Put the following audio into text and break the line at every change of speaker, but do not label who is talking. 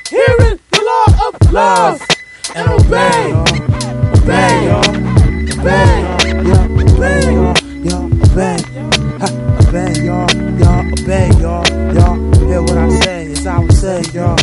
hearing the law of love and obey, obey, obey, obey, obey, obey, y'all, obey, y'all, hear what I say, it's how I say, y'all.